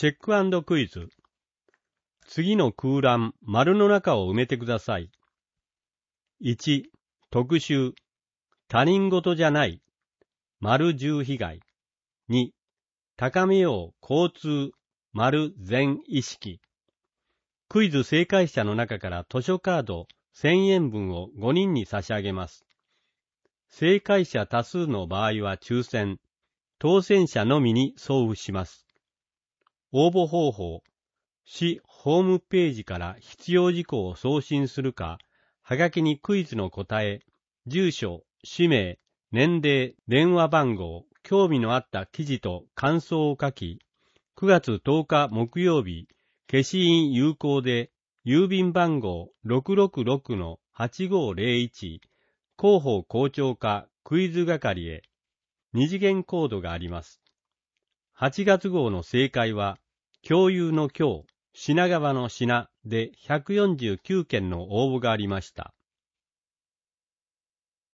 チェック&クイズ。次の空欄、丸の中を埋めてください。1、特集。他人事じゃない。丸10被害。2、高めよう交通。丸全意識。クイズ正解者の中から図書カード1000円分を5人に差し上げます。正解者多数の場合は抽選、当選者のみに送付します。応募方法、市ホームページから必要事項を送信するか、はがきにクイズの答え、住所、氏名、年齢、電話番号、興味のあった記事と感想を書き、9月10日木曜日、消印有効で、郵便番号 666-8501、広報校長課クイズ係へ、二次元コードがあります。8月号の正解は、共有の今日、品川の品で149件の応募がありました。